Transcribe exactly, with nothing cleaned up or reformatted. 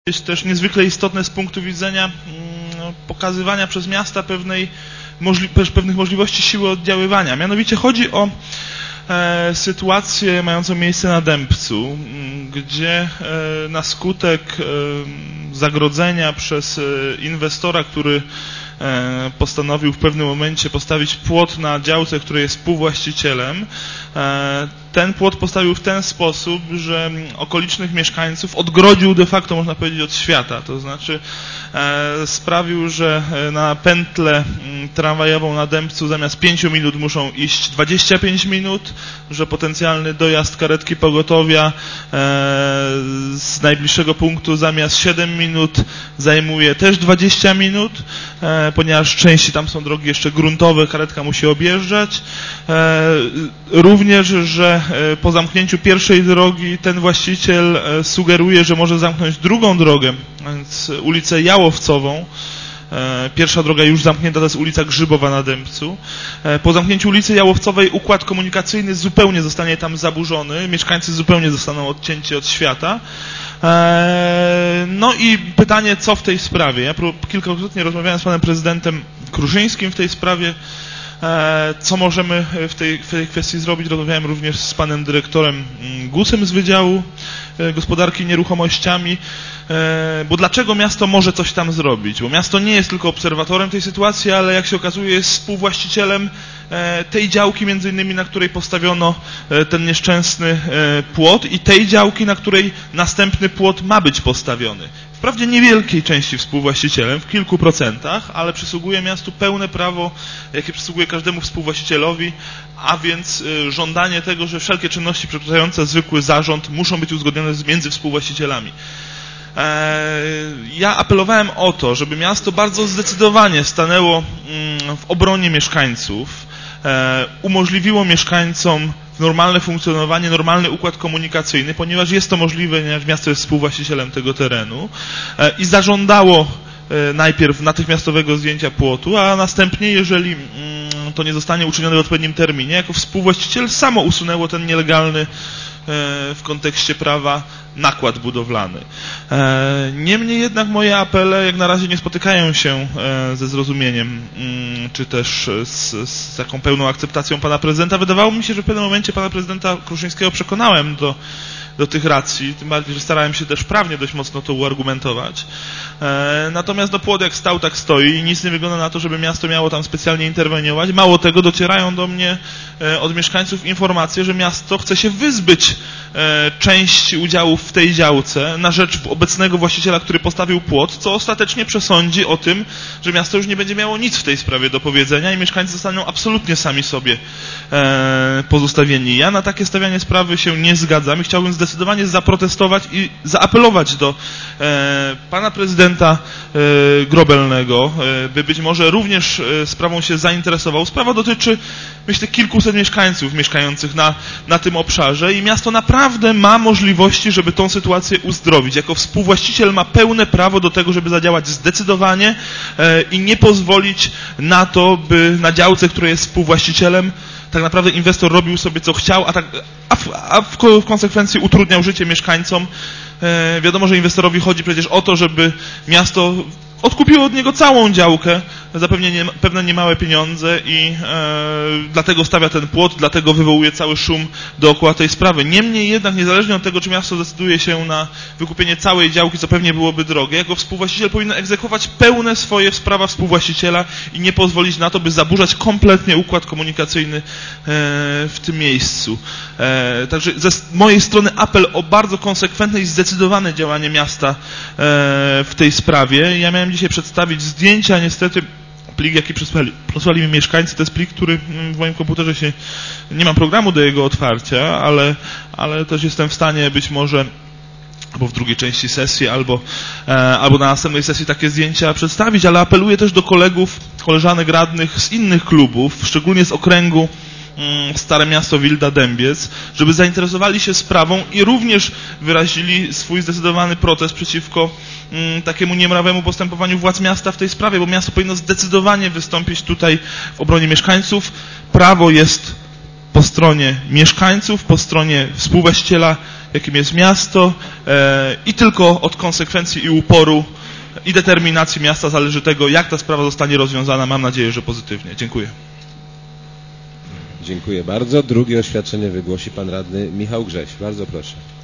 Jest też niezwykle istotne z punktu widzenia pokazywania przez miasta pewnej możli pewnych możliwości siły oddziaływania. Mianowicie chodzi o e, sytuację mającą miejsce na Dębcu, gdzie e, na skutek e, zagrodzenia przez e, inwestora, który e, postanowił w pewnym momencie postawić płot na działce, której jest współwłaścicielem, e, ten płot postawił w ten sposób, że okolicznych mieszkańców odgrodził de facto, można powiedzieć, od świata. To znaczy e, sprawił, że na pętlę tramwajową na Dębcu zamiast pięciu minut muszą iść dwadzieścia pięć minut, że potencjalny dojazd karetki pogotowia e, z najbliższego punktu zamiast siedem minut zajmuje też dwadzieścia minut, e, ponieważ części tam są drogi jeszcze gruntowe, karetka musi objeżdżać. E, również, że po zamknięciu pierwszej drogi ten właściciel sugeruje, że może zamknąć drugą drogę, więc ulicę Jałowcową. Pierwsza droga już zamknięta, to jest ulica Grzybowa na Dębcu. Po zamknięciu ulicy Jałowcowej układ komunikacyjny zupełnie zostanie tam zaburzony, mieszkańcy zupełnie zostaną odcięci od świata. No i pytanie, co w tej sprawie? Ja kilkakrotnie rozmawiałem z panem prezydentem Kruszyńskim w tej sprawie. Co możemy w tej, w tej kwestii zrobić? Rozmawiałem również z panem dyrektorem Gusem z Wydziału Gospodarki Nieruchomościami, bo dlaczego miasto może coś tam zrobić? Bo miasto nie jest tylko obserwatorem tej sytuacji, ale jak się okazuje jest współwłaścicielem tej działki, między innymi na której postawiono ten nieszczęsny płot i tej działki, na której następny płot ma być postawiony. Wprawdzie niewielkiej części współwłaścicielem, w kilku procentach, ale przysługuje miastu pełne prawo, jakie przysługuje każdemu współwłaścicielowi, a więc żądanie tego, że wszelkie czynności przekraczające zwykły zarząd muszą być uzgodnione między współwłaścicielami. Ja apelowałem o to, żeby miasto bardzo zdecydowanie stanęło w obronie mieszkańców, umożliwiło mieszkańcom normalne funkcjonowanie, normalny układ komunikacyjny, ponieważ jest to możliwe, ponieważ miasto jest współwłaścicielem tego terenu i zażądało najpierw natychmiastowego zdjęcia płotu, a następnie, jeżeli to nie zostanie uczynione w odpowiednim terminie, jako współwłaściciel samo usunęło ten nielegalny w kontekście prawa nakład budowlany. Niemniej jednak moje apele jak na razie nie spotykają się ze zrozumieniem, czy też z, z taką pełną akceptacją pana prezydenta. Wydawało mi się, że w pewnym momencie pana prezydenta Kruszyńskiego przekonałem do, do tych racji, tym bardziej, że starałem się też prawnie dość mocno to uargumentować. Natomiast no, płot jak stał, tak stoi i nic nie wygląda na to, żeby miasto miało tam specjalnie interweniować. Mało tego, docierają do mnie od mieszkańców informacje, że miasto chce się wyzbyć części udziałów w tej działce na rzecz obecnego właściciela, który postawił płot, co ostatecznie przesądzi o tym, że miasto już nie będzie miało nic w tej sprawie do powiedzenia i mieszkańcy zostaną absolutnie sami sobie pozostawieni. Ja na takie stawianie sprawy się nie zgadzam i chciałbym zdecydowanie zaprotestować i zaapelować do pana prezydenta Grobelnego, by być może również sprawą się zainteresował. Sprawa dotyczy, myślę, kilkuset mieszkańców mieszkających na, na tym obszarze i miasto naprawdę ma możliwości, żeby tą sytuację uzdrowić. Jako współwłaściciel ma pełne prawo do tego, żeby zadziałać zdecydowanie i nie pozwolić na to, by na działce, której jest współwłaścicielem, tak naprawdę inwestor robił sobie co chciał, a, tak, a, w, a w, w konsekwencji utrudniał życie mieszkańcom. E, wiadomo, że inwestorowi chodzi przecież o to, żeby miasto odkupiło od niego całą działkę za pewnie nie, pewne niemałe pieniądze i e, dlatego stawia ten płot, dlatego wywołuje cały szum dookoła tej sprawy. Niemniej jednak, niezależnie od tego, czy miasto zdecyduje się na wykupienie całej działki, co pewnie byłoby drogie, jako współwłaściciel powinno egzekwować pełne swoje prawa współwłaściciela i nie pozwolić na to, by zaburzać kompletnie układ komunikacyjny e, w tym miejscu. E, także ze mojej strony apel o bardzo konsekwentne i zdecydowane działanie miasta e, w tej sprawie. Ja miałem dzisiaj przedstawić zdjęcia, niestety plik, jaki przesłali, przesłali mi mieszkańcy, to jest plik, który w moim komputerze się, nie mam programu do jego otwarcia, ale, ale też jestem w stanie być może albo w drugiej części sesji, albo, e, albo na następnej sesji takie zdjęcia przedstawić, ale apeluję też do kolegów, koleżanek radnych z innych klubów, szczególnie z okręgu Stare Miasto Wilda Dębiec, żeby zainteresowali się sprawą i również wyrazili swój zdecydowany protest przeciwko mm, takiemu niemrawemu postępowaniu władz miasta w tej sprawie, bo miasto powinno zdecydowanie wystąpić tutaj w obronie mieszkańców. Prawo jest po stronie mieszkańców, po stronie współwłaściciela jakim jest miasto i tylko od konsekwencji i uporu i determinacji miasta zależy tego, jak ta sprawa zostanie rozwiązana. Mam nadzieję, że pozytywnie. Dziękuję. Dziękuję bardzo. Drugie oświadczenie wygłosi pan radny Michał Grześ. Bardzo proszę.